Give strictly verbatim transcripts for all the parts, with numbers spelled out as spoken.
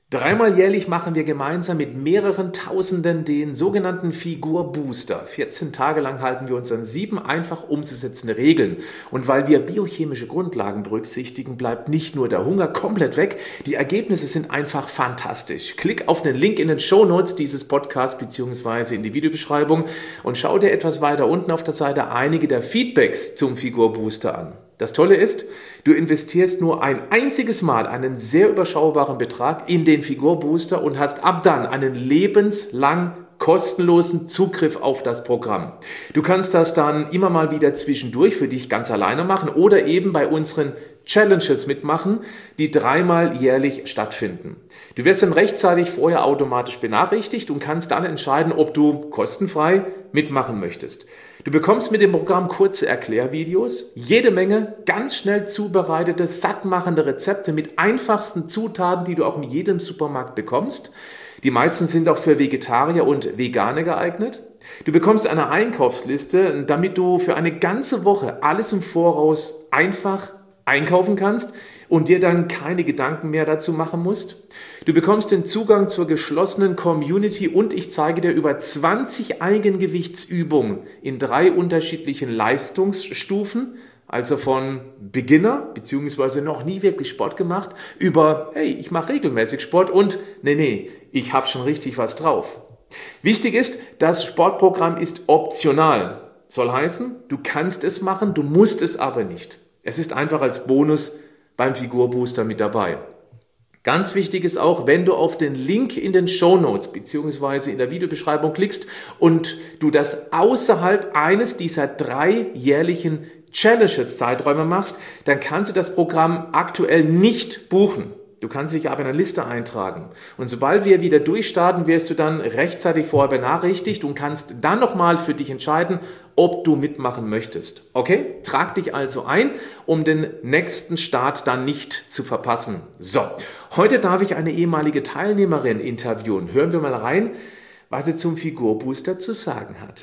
Dreimal jährlich machen wir gemeinsam mit mehreren Tausenden den sogenannten Figur-Booster. vierzehn Tage lang halten wir uns an sieben einfach umzusetzende Regeln. Und weil wir biochemische Grundlagen berücksichtigen, bleibt nicht nur der Hunger komplett weg, die Ergebnisse sind einfach fantastisch. Klick auf den Link in den Shownotes dieses Podcasts bzw. in die Videobeschreibung und schau dir etwas weiter unten auf der Seite einige der Feedbacks zum Figur-Booster an. Das Tolle ist, du investierst nur ein einziges Mal einen sehr überschaubaren Betrag in den Figur-Booster und hast ab dann einen lebenslang kostenlosen Zugriff auf das Programm. Du kannst das dann immer mal wieder zwischendurch für dich ganz alleine machen oder eben bei unseren Challenges mitmachen, die dreimal jährlich stattfinden. Du wirst dann rechtzeitig vorher automatisch benachrichtigt und kannst dann entscheiden, ob du kostenfrei mitmachen möchtest. Du bekommst mit dem Programm kurze Erklärvideos, jede Menge ganz schnell zubereitete, sattmachende Rezepte mit einfachsten Zutaten, die du auch in jedem Supermarkt bekommst. Die meisten sind auch für Vegetarier und Veganer geeignet. Du bekommst eine Einkaufsliste, damit du für eine ganze Woche alles im Voraus einfach einkaufen kannst und dir dann keine Gedanken mehr dazu machen musst. Du bekommst den Zugang zur geschlossenen Community und ich zeige dir über zwanzig Eigengewichtsübungen in drei unterschiedlichen Leistungsstufen, also von Beginner bzw. noch nie wirklich Sport gemacht, über hey, ich mache regelmäßig Sport und nee, nee, ich habe schon richtig was drauf. Wichtig ist, das Sportprogramm ist optional. Soll heißen, du kannst es machen, du musst es aber nicht. Es ist einfach als Bonus beim Figur-Booster mit dabei. Ganz wichtig ist auch, wenn du auf den Link in den Shownotes bzw. in der Videobeschreibung klickst und du das außerhalb eines dieser drei jährlichen Challenges-Zeiträume machst, dann kannst du das Programm aktuell nicht buchen. Du kannst dich aber in eine Liste eintragen. Und sobald wir wieder durchstarten, wirst du dann rechtzeitig vorher benachrichtigt und kannst dann nochmal für dich entscheiden, ob du mitmachen möchtest. Okay? Trag dich also ein, um den nächsten Start dann nicht zu verpassen. So, heute darf ich eine ehemalige Teilnehmerin interviewen. Hören wir mal rein, was sie zum Figur-Booster zu sagen hat.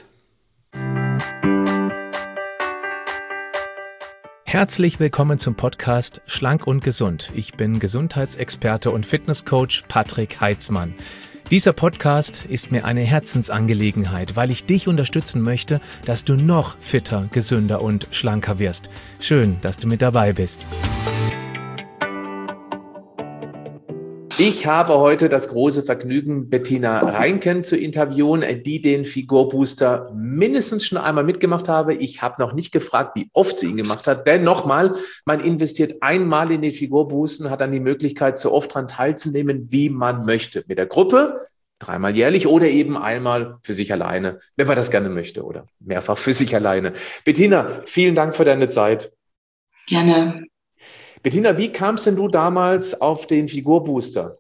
Herzlich willkommen zum Podcast Schlank und Gesund. Ich bin Gesundheitsexperte und Fitnesscoach Patrick Heitzmann. Dieser Podcast ist mir eine Herzensangelegenheit, weil ich dich unterstützen möchte, dass du noch fitter, gesünder und schlanker wirst. Schön, dass du mit dabei bist. Ich habe heute das große Vergnügen, Bettina Reinken zu interviewen, die den Figur-Booster mindestens schon einmal mitgemacht habe. Ich habe noch nicht gefragt, wie oft sie ihn gemacht hat, denn nochmal, man investiert einmal in den Figur-Booster und hat dann die Möglichkeit, so oft daran teilzunehmen, wie man möchte. Mit der Gruppe, dreimal jährlich oder eben einmal für sich alleine, wenn man das gerne möchte oder mehrfach für sich alleine. Bettina, vielen Dank für deine Zeit. Gerne. Bettina, wie kamst denn du damals auf den Figur-Booster?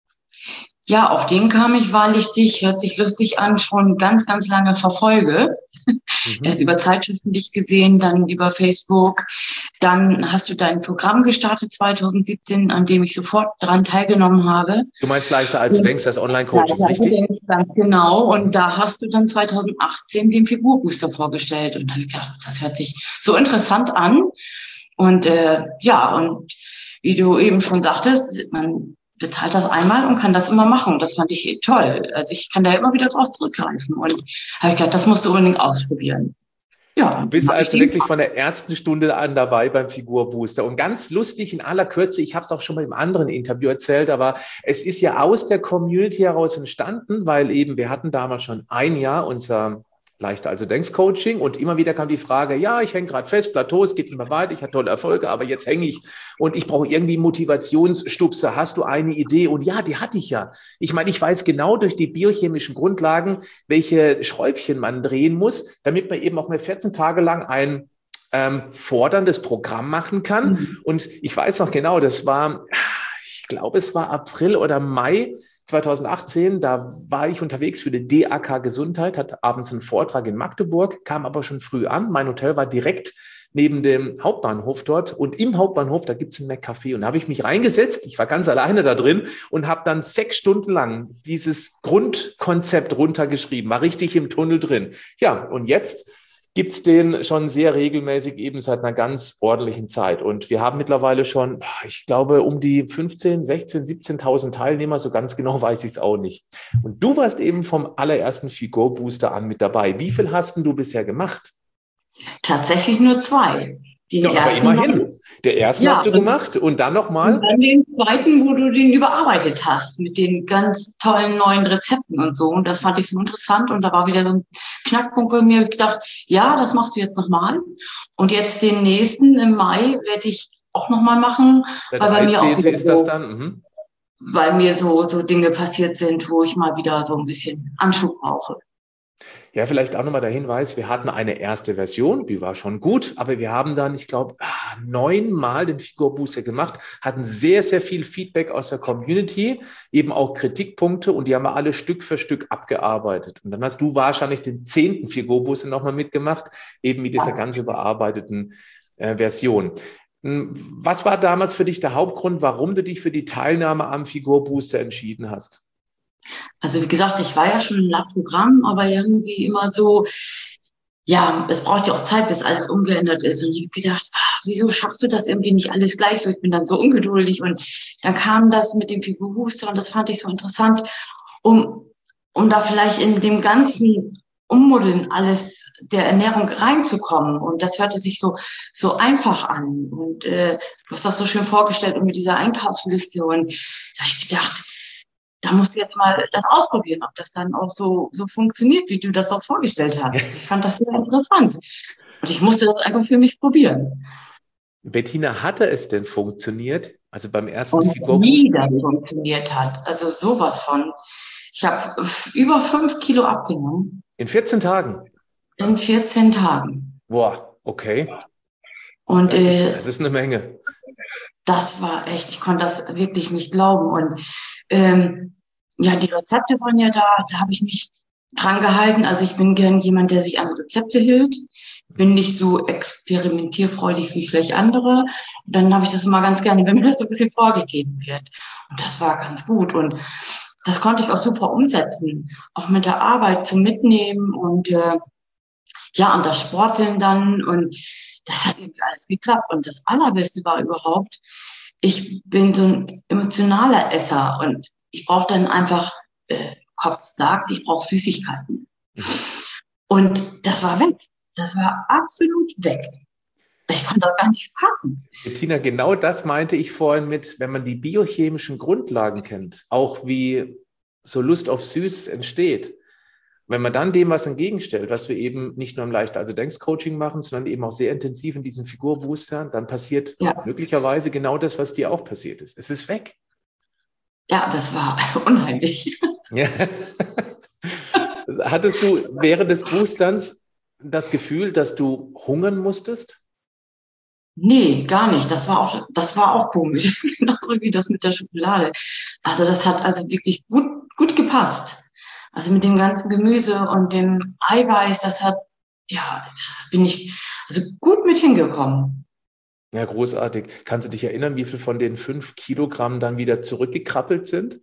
Ja, auf den kam ich, weil ich dich, hört sich lustig an, schon ganz, ganz lange verfolge. Mhm. Erst über Zeitschriften dich gesehen, dann über Facebook. Dann hast du dein Programm gestartet zwanzig siebzehn, an dem ich sofort daran teilgenommen habe. Du meinst leichter als du denkst, das Online-Coaching, ja, richtig? Denkst, ganz genau. Und da hast du dann zwanzig achtzehn den Figur-Booster vorgestellt. Und dann habe ich gedacht, das hört sich so interessant an. Und äh, ja, und wie du eben schon sagtest, man bezahlt das einmal und kann das immer machen. Und das fand ich toll. Also ich kann da immer wieder drauf zurückgreifen. Und habe ich gedacht, das musst du unbedingt ausprobieren. Ja, du bist also wirklich von der ersten Stunde an dabei beim Figur-Booster. Und ganz lustig in aller Kürze, ich habe es auch schon mal im anderen Interview erzählt, aber es ist ja aus der Community heraus entstanden, weil eben wir hatten damals schon ein Jahr unser leichter also denkst Coaching und immer wieder kam die Frage, ja, ich hänge gerade fest, Plateau, es geht immer weiter, ich habe tolle Erfolge, aber jetzt hänge ich und ich brauche irgendwie Motivationsstupser. Hast du eine Idee? Und ja, die hatte ich ja. Ich meine, ich weiß genau durch die biochemischen Grundlagen, welche Schräubchen man drehen muss, damit man eben auch mal vierzehn Tage lang ein ähm, forderndes Programm machen kann. Mhm. Und ich weiß noch genau, das war, ich glaube, es war April oder Mai zwanzig achtzehn, da war ich unterwegs für die D A K Gesundheit, hatte abends einen Vortrag in Magdeburg, kam aber schon früh an. Mein Hotel war direkt neben dem Hauptbahnhof dort und im Hauptbahnhof, da gibt es ein McCafé und da habe ich mich reingesetzt, ich war ganz alleine da drin und habe dann sechs Stunden lang dieses Grundkonzept runtergeschrieben, war richtig im Tunnel drin. Ja, und jetzt gibt es den schon sehr regelmäßig, eben seit einer ganz ordentlichen Zeit. Und wir haben mittlerweile schon, ich glaube, um die fünfzehn, sechzehn, siebzehntausend Teilnehmer, so ganz genau weiß ich es auch nicht. Und du warst eben vom allerersten Figurbooster an mit dabei. Wie viel hast denn du bisher gemacht? Tatsächlich nur zwei. Den Ja, aber ersten immerhin. noch, Der ersten ja, hast du und, gemacht und dann und nochmal? dann den zweiten, wo du den überarbeitet hast mit den ganz tollen neuen Rezepten und so. Und das fand ich so interessant. Und da war wieder so ein Knackpunkt bei mir. Ich gedacht, ja, das machst du jetzt nochmal. Und jetzt den nächsten im Mai werde ich auch nochmal machen, Der weil bei mir auch dreizehnte wieder ist das so, dann? Mhm. weil mir so, so Dinge passiert sind, wo ich mal wieder so ein bisschen Anschub brauche. Ja, vielleicht auch nochmal der Hinweis, wir hatten eine erste Version, die war schon gut, aber wir haben dann, ich glaube, neunmal den Figurbooster gemacht, hatten sehr, sehr viel Feedback aus der Community, eben auch Kritikpunkte und die haben wir alle Stück für Stück abgearbeitet. Und dann hast du wahrscheinlich den zehnten Figurbooster nochmal mitgemacht, eben mit dieser ganz überarbeiteten äh, Version. Was war damals für dich der Hauptgrund, warum du dich für die Teilnahme am Figurbooster entschieden hast? Also wie gesagt, ich war ja schon im Lab-Programm, aber irgendwie immer so, ja, es braucht ja auch Zeit, bis alles umgeändert ist. Und ich habe gedacht, ach, wieso schaffst du das irgendwie nicht alles gleich so? Ich bin dann so ungeduldig. Und dann kam das mit dem Figurbooster und das fand ich so interessant, um, um da vielleicht in dem ganzen Ummodeln alles der Ernährung reinzukommen. Und das hörte sich so, so einfach an. Und äh, du hast das so schön vorgestellt und mit dieser Einkaufsliste. Und da habe ich gedacht, da musst du jetzt mal das ausprobieren, ob das dann auch so, so funktioniert, wie du das auch vorgestellt hast. Ich fand das sehr interessant. Und ich musste das einfach für mich probieren. Bettina, hatte es denn funktioniert? Also beim ersten Und wie Figurbooster? das funktioniert hat. Also sowas von. Ich habe über fünf Kilo abgenommen In vierzehn Tagen? in vierzehn Tagen. Boah, okay. Und Das ist, äh, das ist eine Menge. das war echt, ich konnte das wirklich nicht glauben. Und ähm, ja, die Rezepte waren ja da, da habe ich mich dran gehalten. Also ich bin gern jemand, der sich an Rezepte hält. Bin nicht so experimentierfreudig wie vielleicht andere. Und dann habe ich das immer ganz gerne, wenn mir das so ein bisschen vorgegeben wird. Und das war ganz gut. Und das konnte ich auch super umsetzen. Auch mit der Arbeit zum Mitnehmen und äh, ja, und das Sporteln dann. Und das hat irgendwie alles geklappt. Und das Allerbeste war überhaupt, ich bin so ein emotionaler Esser und ich brauche dann einfach, äh, Kopf sagt, ich brauche Süßigkeiten. Und das war weg. Das war absolut weg. Ich konnte das gar nicht fassen. Bettina, genau das meinte ich vorhin mit, wenn man die biochemischen Grundlagen kennt, auch wie so Lust auf Süßes entsteht. Wenn man dann dem was entgegenstellt, was wir eben nicht nur im Leichter also Denkcoaching machen, sondern eben auch sehr intensiv in diesen Figurboostern, dann passiert Ja. möglicherweise genau das, was dir auch passiert ist. Es ist weg. Ja, das war unheimlich. Ja. Hattest du während des Boosterns das Gefühl, dass du hungern musstest? Nee, gar nicht. Das war auch, das war auch komisch. Genauso wie das mit der Schokolade. Also das hat also wirklich gut, gut gepasst. Also mit dem ganzen Gemüse und dem Eiweiß, das hat, ja, das bin ich also gut mit hingekommen. Ja, großartig. Kannst du dich erinnern, wie viel von den fünf Kilogramm dann wieder zurückgekrabbelt sind?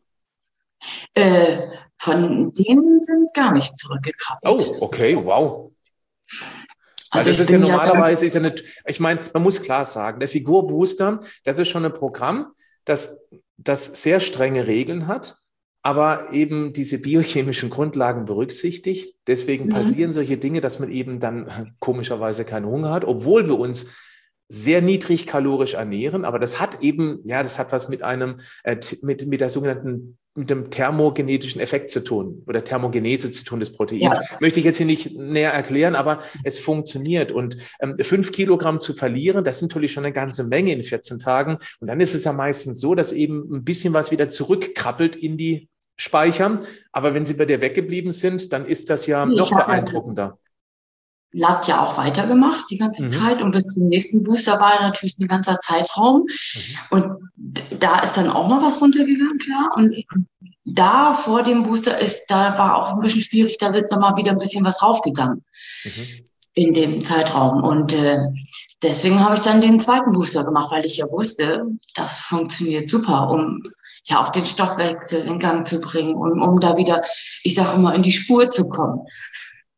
Äh, von denen sind gar nicht zurückgekrabbelt. Oh, okay, wow. Weil Also das ich ist ja bin ja normalerweise, ist ja nicht, ich meine, man muss klar sagen, der Figurbooster, das ist schon ein Programm, das, das sehr strenge Regeln hat, aber eben diese biochemischen Grundlagen berücksichtigt. Deswegen Mhm. passieren solche Dinge, dass man eben dann komischerweise keinen Hunger hat, obwohl wir uns sehr niedrig kalorisch ernähren, aber das hat eben, ja, das hat was mit einem, äh, mit, mit der sogenannten, mit dem thermogenetischen Effekt zu tun oder Thermogenese zu tun des Proteins. Ja. Möchte ich jetzt hier nicht näher erklären, aber es funktioniert. Und ähm, fünf Kilogramm zu verlieren, das ist natürlich schon eine ganze Menge in vierzehn Tagen. Und dann ist es ja meistens so, dass eben ein bisschen was wieder zurückkrabbelt in die Speicher. Aber wenn sie bei dir weggeblieben sind, dann ist das ja Ich noch habe beeindruckender. Lab ja auch weitergemacht die ganze Mhm. Zeit und bis zum nächsten Booster war natürlich ein ganzer Zeitraum Mhm. und d- da ist dann auch noch was runtergegangen, klar, und da vor dem Booster ist, da war auch ein bisschen schwierig, da sind nochmal wieder ein bisschen was raufgegangen Mhm. in dem Zeitraum und äh, deswegen habe ich dann den zweiten Booster gemacht, weil ich ja wusste, das funktioniert super, um ja auch den Stoffwechsel in Gang zu bringen und um da wieder, ich sage immer, in die Spur zu kommen.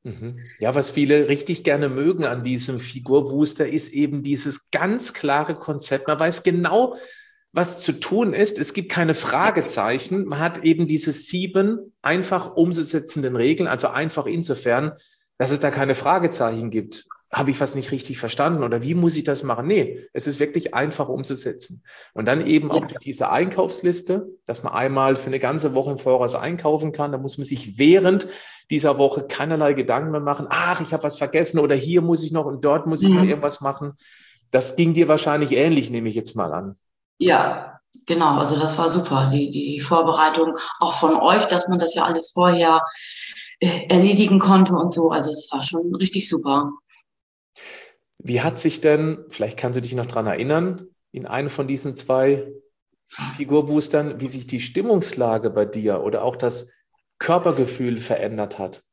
Mhm. Ja, was viele richtig gerne mögen an diesem Figurbooster, ist eben dieses ganz klare Konzept. Man weiß genau, was zu tun ist. Es gibt keine Fragezeichen. Man hat eben diese sieben einfach umzusetzenden Regeln, also einfach insofern, dass es da keine Fragezeichen gibt. Habe ich was nicht richtig verstanden oder wie muss ich das machen? Nee, es ist wirklich einfach umzusetzen. Und dann eben auch durch diese Einkaufsliste, dass man einmal für eine ganze Woche im Voraus einkaufen kann. Da muss man sich während dieser Woche keinerlei Gedanken mehr machen. Ach, ich habe was vergessen oder hier muss ich noch und dort muss ich noch Mhm. irgendwas machen. Das ging dir wahrscheinlich ähnlich, nehme ich jetzt mal an. Ja, genau. Also das war super. Die, die Vorbereitung auch von euch, dass man das ja alles vorher äh, erledigen konnte und so. Also es war schon richtig super. Wie hat sich denn, vielleicht kannst du dich noch dran erinnern, in einem von diesen zwei Figurboostern, wie sich die Stimmungslage bei dir oder auch das Körpergefühl verändert hat?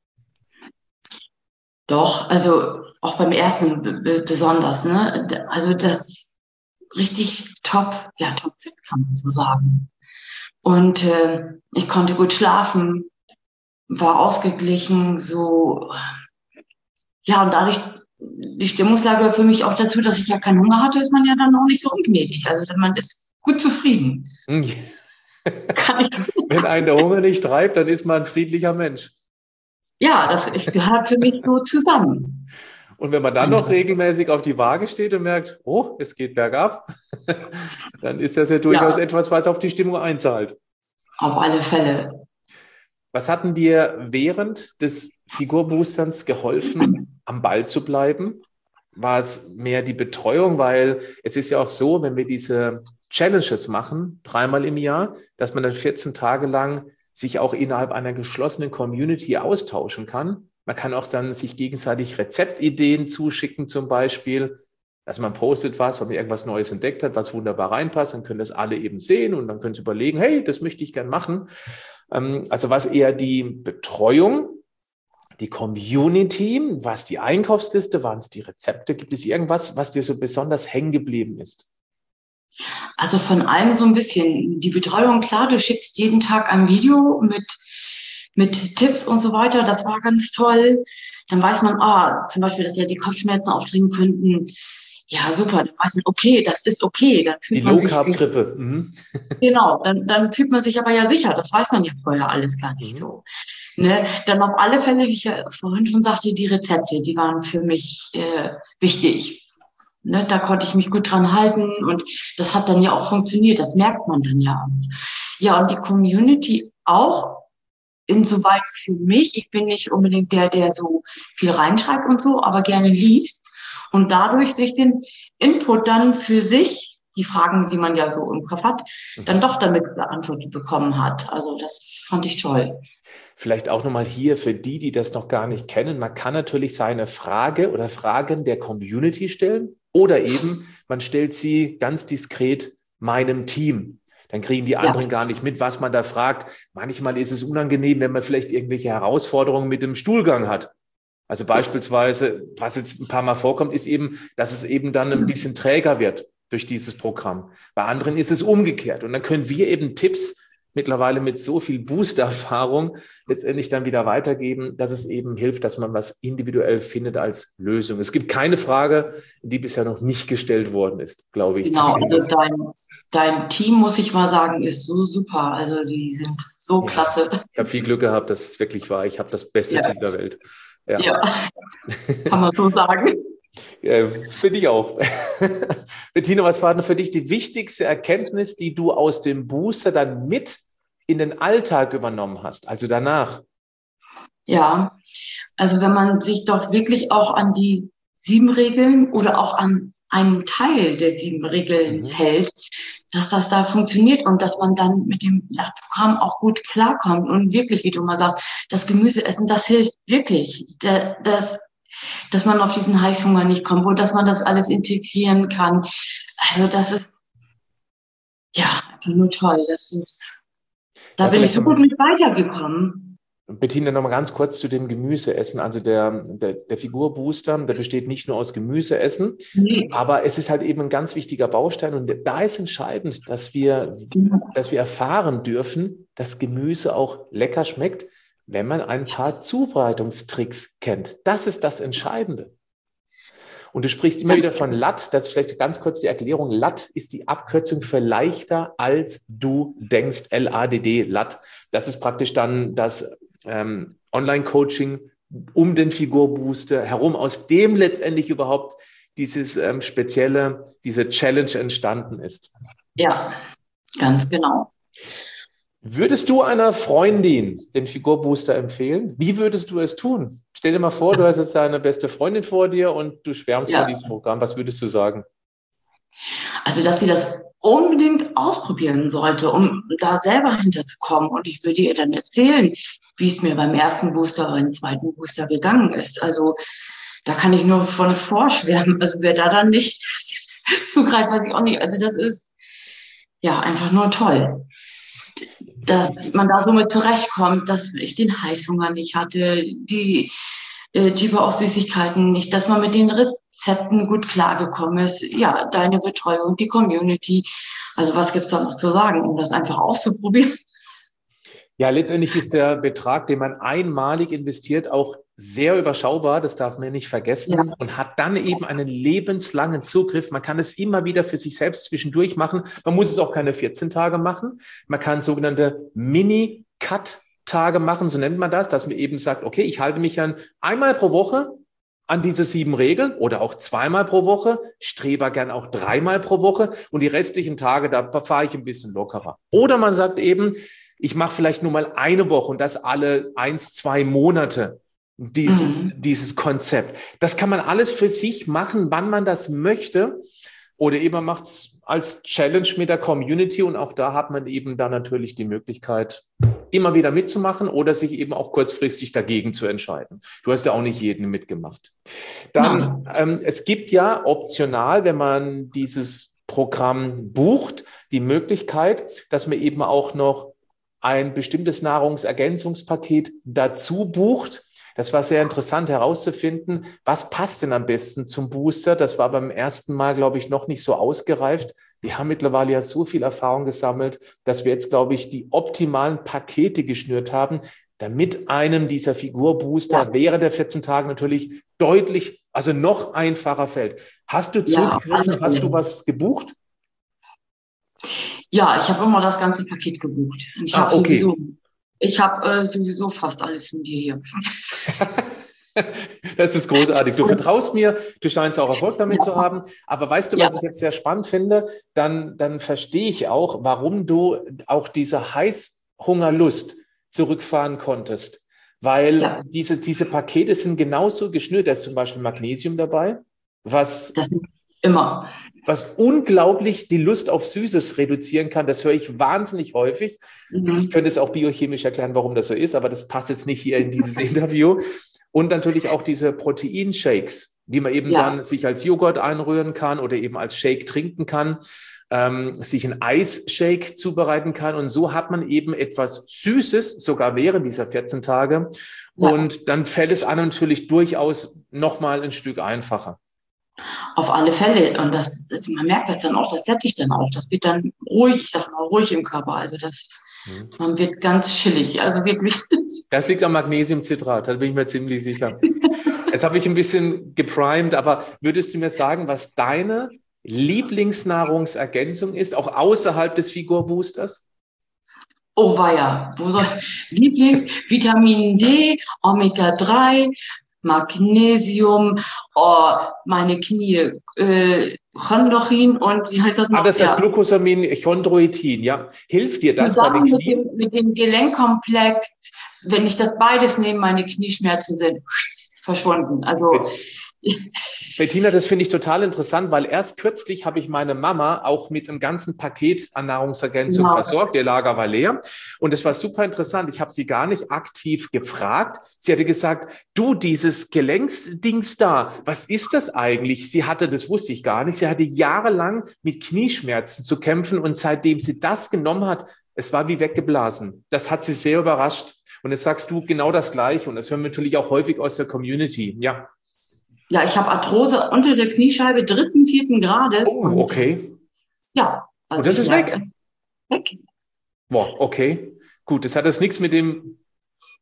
Doch, also auch beim ersten b- b- besonders, ne? D- Also das richtig top, ja, top fit kann man so sagen. Und äh, ich konnte gut schlafen, war ausgeglichen, so, ja, und dadurch, die Stimmungslage für mich auch dazu, dass ich ja keinen Hunger hatte, ist man ja dann auch nicht so ungnädig. Also man ist gut zufrieden. Kann ich, Wenn einen der Hunger nicht treibt, dann ist man ein friedlicher Mensch. ja, das ich, gehört für mich so zusammen. Und wenn man dann noch regelmäßig auf die Waage steht und merkt, oh, es geht bergab, dann ist das ja durchaus Ja, etwas, was auf die Stimmung einzahlt. auf alle Fälle. Was hat denn dir während des Figurboosterns geholfen, am Ball zu bleiben? War es mehr die Betreuung? Weil es ist ja auch so, wenn wir diese Challenges machen, dreimal im Jahr, dass man dann vierzehn Tage lang sich auch innerhalb einer geschlossenen Community austauschen kann. Man kann auch dann sich gegenseitig Rezeptideen zuschicken zum Beispiel. Also man postet was, wenn man irgendwas Neues entdeckt hat, was wunderbar reinpasst, dann können das alle eben sehen und dann können sie überlegen, hey, das möchte ich gern machen. Also was eher die Betreuung, die Community, was die Einkaufsliste, waren es die Rezepte? Gibt es irgendwas, was dir so besonders hängen geblieben ist? Also von allem so ein bisschen. Die Betreuung, klar, du schickst jeden Tag ein Video mit, mit Tipps und so weiter. Das war ganz toll. Dann weiß man, ah, zum Beispiel, dass ja die Kopfschmerzen auftreten könnten. Ja, super. Dann weiß man, okay, das ist okay. Dann Die fühlt man sich, Low-Carb-Grippe. Mhm. genau, dann, dann fühlt man sich aber ja sicher. Das weiß man ja vorher alles gar nicht Mhm. so. Ne? Dann auf alle Fälle, wie ich ja vorhin schon sagte, die Rezepte, die waren für mich äh, wichtig. Ne? Da konnte ich mich gut dran halten und das hat dann ja auch funktioniert. Das merkt man dann ja. Ja, und die Community auch insoweit für mich. Ich bin nicht unbedingt der, der so viel reinschreibt und so, aber gerne liest und dadurch sich den Input dann für sich, die Fragen, die man ja so im Kopf hat, dann doch damit beantwortet bekommen hat. Also das fand ich toll. Vielleicht auch nochmal hier für die, die das noch gar nicht kennen. Man kann natürlich seine Frage oder Fragen der Community stellen oder eben man stellt sie ganz diskret meinem Team. Dann kriegen die anderen Ja. gar nicht mit, was man da fragt. Manchmal ist es unangenehm, wenn man vielleicht irgendwelche Herausforderungen mit dem Stuhlgang hat. Also beispielsweise, was jetzt ein paar Mal vorkommt, ist eben, dass es eben dann ein bisschen träger wird durch dieses Programm. Bei anderen ist es umgekehrt. Und dann können wir eben Tipps mittlerweile mit so viel Booster-Erfahrung letztendlich dann wieder weitergeben, dass es eben hilft, dass man was individuell findet als Lösung. Es gibt keine Frage, die bisher noch nicht gestellt worden ist, glaube ich. Genau, also Zumindest. dein, dein Team, muss ich mal sagen, ist so super. Also die sind so Ja, klasse. ich habe viel Glück gehabt, dass es wirklich war. Ich habe das beste Ja. Team der Welt. Ja, Ja, kann man so sagen. äh, finde ich auch. Bettina, was war denn für dich die wichtigste Erkenntnis, die du aus dem Booster dann mit in den Alltag übernommen hast, also danach? Ja, also wenn man sich doch wirklich auch an die sieben Regeln oder auch an einen Teil der sieben Regeln Mhm. hält, dass das da funktioniert und dass man dann mit dem Programm auch gut klarkommt und wirklich, wie du mal sagst, das Gemüse essen, das hilft wirklich, Da- das, dass man auf diesen Heißhunger nicht kommt und dass man das alles integrieren kann. Also das ist ja einfach nur toll. Das ist, da Ja, bin ich vielleicht so nochmal. gut mit weitergekommen. Bettina, noch mal ganz kurz zu dem Gemüseessen. Also der, der, der Figurbooster, der besteht nicht nur aus Gemüseessen, Nee. aber es ist halt eben ein ganz wichtiger Baustein. Und da ist entscheidend, dass wir, dass wir erfahren dürfen, dass Gemüse auch lecker schmeckt, wenn man ein paar Zubereitungstricks kennt. Das ist das Entscheidende. Und du sprichst immer wieder von L A T, das ist vielleicht ganz kurz die Erklärung. L A T ist die Abkürzung für leichter als du denkst, L A D D, L A T. Das ist praktisch dann das ähm, Online-Coaching um den Figurbooster herum, aus dem letztendlich überhaupt dieses ähm, spezielle, diese Challenge entstanden ist. Ja, ganz genau. Würdest du einer Freundin den Figurbooster empfehlen? Wie würdest du es tun? Stell dir mal vor, du hast jetzt deine beste Freundin vor dir und du schwärmst Ja. von diesem Programm. Was würdest du sagen? Also, dass sie das unbedingt ausprobieren sollte, um da selber hinterzukommen. Und ich würde ihr dann erzählen, wie es mir beim ersten Booster oder beim zweiten Booster gegangen ist. Also, da kann ich nur von vorschwärmen. Also, wer da dann nicht zugreift, weiß ich auch nicht. Also, das ist ja einfach nur toll, dass man da so mit zurechtkommt, dass ich den Heißhunger nicht hatte, die äh, Jeeper auf Süßigkeiten nicht, dass man mit den Rezepten gut klargekommen ist. Ja, deine Betreuung, die Community. Also was gibt's da noch zu sagen, um das einfach auszuprobieren? Ja, letztendlich ist der Betrag, den man einmalig investiert, auch sehr überschaubar, das darf man nicht vergessen, Ja. und hat dann eben einen lebenslangen Zugriff. Man kann es immer wieder für sich selbst zwischendurch machen. Man muss es auch keine vierzehn Tage machen. Man kann sogenannte Mini-Cut-Tage machen, so nennt man das, dass man eben sagt, okay, ich halte mich dann einmal pro Woche an diese sieben Regeln oder auch zweimal pro Woche, strebe gern auch dreimal pro Woche und die restlichen Tage, da fahre ich ein bisschen lockerer. Oder man sagt eben, ich mache vielleicht nur mal eine Woche und das alle eins, zwei Monate, dieses, mhm. dieses Konzept. Das kann man alles für sich machen, wann man das möchte. Oder eben man macht es als Challenge mit der Community und auch da hat man eben dann natürlich die Möglichkeit, immer wieder mitzumachen oder sich eben auch kurzfristig dagegen zu entscheiden. Du hast ja auch nicht jeden mitgemacht. Dann, ja. ähm, es gibt ja optional, wenn man dieses Programm bucht, die Möglichkeit, dass man eben auch noch ein bestimmtes Nahrungsergänzungspaket dazu bucht. Das war sehr interessant herauszufinden, was passt denn am besten zum Booster. Das war beim ersten Mal, glaube ich, noch nicht so ausgereift. Wir haben mittlerweile ja so viel Erfahrung gesammelt, dass wir jetzt, glaube ich, die optimalen Pakete geschnürt haben, damit einem dieser Figurbooster ja. während der vierzehn Tage natürlich deutlich, also noch einfacher fällt. Hast du zugegriffen? Ja, hast du was gebucht? Ja, ich habe immer das ganze Paket gebucht. Ich ah, habe okay. sowieso, ich habe äh, sowieso fast alles von dir hier. Das ist großartig. Du vertraust mir, du scheinst auch Erfolg damit ja. zu haben. Aber weißt du, was ja. ich jetzt sehr spannend finde? Dann, dann verstehe ich auch, warum du auch diese Heißhungerlust zurückfahren konntest. Weil ja. diese, diese Pakete sind genauso geschnürt. Da ist zum Beispiel Magnesium dabei, was... Das sind immer. Was unglaublich die Lust auf Süßes reduzieren kann. Das höre ich wahnsinnig häufig. Mhm. Ich könnte es auch biochemisch erklären, warum das so ist, aber das passt jetzt nicht hier in dieses Interview. Und natürlich auch diese Proteinshakes, die man eben ja. dann sich als Joghurt einrühren kann oder eben als Shake trinken kann, ähm, sich ein Eisshake zubereiten kann. Und so hat man eben etwas Süßes, sogar während dieser vierzehn Tage. Ja. Und dann fällt es einem natürlich durchaus nochmal ein Stück einfacher. Auf alle Fälle. Und das, man merkt das dann auch, das sättigt dann auch. Das wird dann ruhig, ich sag mal, ruhig im Körper. Also das, mhm. man wird ganz chillig. Also wirklich. Das liegt am Magnesiumcitrat, da bin ich mir ziemlich sicher. Jetzt habe ich ein bisschen geprimed, aber würdest du mir sagen, was deine Lieblingsnahrungsergänzung ist, auch außerhalb des Figurboosters? Oh weia, wo soll Lieblings, Vitamin D, Omega drei, Magnesium, oh, meine Knie, äh, Chondroitin und wie heißt das noch? Ah, das heißt ja. Glucosamin, Chondroitin, ja. Hilft dir das Zusammen bei den Knien? Mit dem, mit dem Gelenkkomplex, wenn ich das beides nehme, meine Knieschmerzen sind verschwunden. Also Bettina, das finde ich total interessant, weil erst kürzlich habe ich meine Mama auch mit einem ganzen Paket an Nahrungsergänzung genau. versorgt. Ihr Lager war leer und es war super interessant. Ich habe sie gar nicht aktiv gefragt. Sie hatte gesagt, du, dieses Gelenksdings da, was ist das eigentlich? Sie hatte, das wusste ich gar nicht, sie hatte jahrelang mit Knieschmerzen zu kämpfen und seitdem sie das genommen hat, es war wie weggeblasen. Das hat sie sehr überrascht. Und jetzt sagst du genau das Gleiche und das hören wir natürlich auch häufig aus der Community. Ja. Ja, ich habe Arthrose unter der Kniescheibe dritten, vierten Grades. Oh, okay. Ja. Also und das ist weg? Weg. Boah, okay. Gut, das hat jetzt nichts mit dem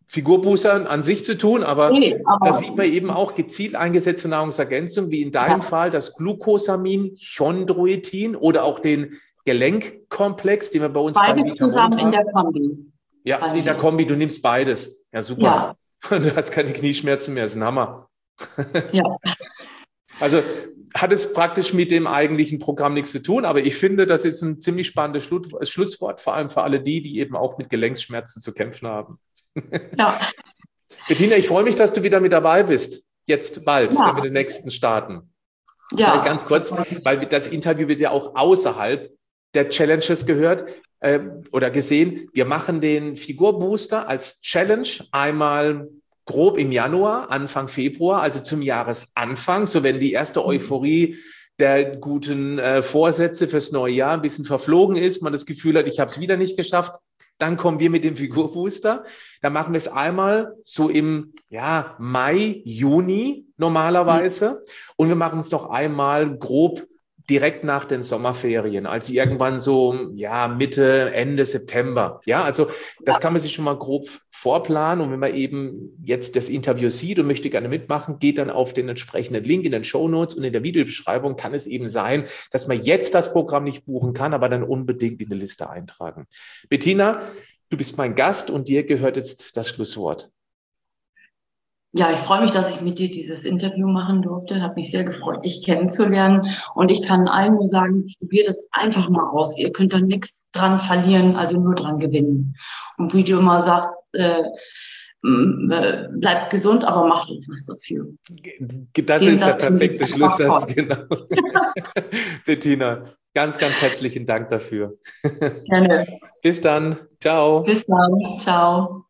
Figurboostern an sich zu tun, aber, nee, aber da sieht man eben auch gezielt eingesetzte Nahrungsergänzung, wie in deinem ja. Fall das Glucosamin, Chondroitin oder auch den Gelenkkomplex, den wir bei uns beides bei Vita zusammen haben. in der Kombi. Ja, in der Kombi, du nimmst beides. Ja, super. Ja. Du hast keine Knieschmerzen mehr, das ist ein Hammer. Ja. Also hat es praktisch mit dem eigentlichen Programm nichts zu tun, aber ich finde, das ist ein ziemlich spannendes Schlusswort, vor allem für alle die, die eben auch mit Gelenkschmerzen zu kämpfen haben. Ja. Bettina, ich freue mich, dass du wieder mit dabei bist. Jetzt bald, ja. wenn wir den nächsten starten. Ja. Vielleicht ganz kurz, weil das Interview wird ja auch außerhalb der Challenges gehört äh, oder gesehen. Wir machen den Figurbooster als Challenge einmal grob im Januar, Anfang Februar, also zum Jahresanfang, so wenn die erste Euphorie der guten äh, Vorsätze fürs neue Jahr ein bisschen verflogen ist, man das Gefühl hat, ich habe es wieder nicht geschafft, dann kommen wir mit dem Figurbooster. Dann machen wir es einmal so im ja, Mai, Juni normalerweise. Und wir machen es doch einmal grob direkt nach den Sommerferien, also irgendwann so ja Mitte, Ende September. Ja, also das kann man sich schon mal grob vorplanen. Und wenn man eben jetzt das Interview sieht und möchte gerne mitmachen, geht dann auf den entsprechenden Link in den Shownotes und in der Videobeschreibung kann es eben sein, dass man jetzt das Programm nicht buchen kann, aber dann unbedingt in die Liste eintragen. Bettina, du bist mein Gast und dir gehört jetzt das Schlusswort. Ja, ich freue mich, dass ich mit dir dieses Interview machen durfte. Hat mich sehr gefreut, dich kennenzulernen. Und ich kann allen nur sagen, probiert es einfach mal aus. Ihr könnt da nichts dran verlieren, also nur dran gewinnen. Und wie du immer sagst, äh, äh, bleibt gesund, aber macht etwas dafür. Das Den ist der perfekte Schlusssatz, genau. Bettina, ganz, ganz herzlichen Dank dafür. Gerne. Bis dann. Ciao. Bis dann. Ciao.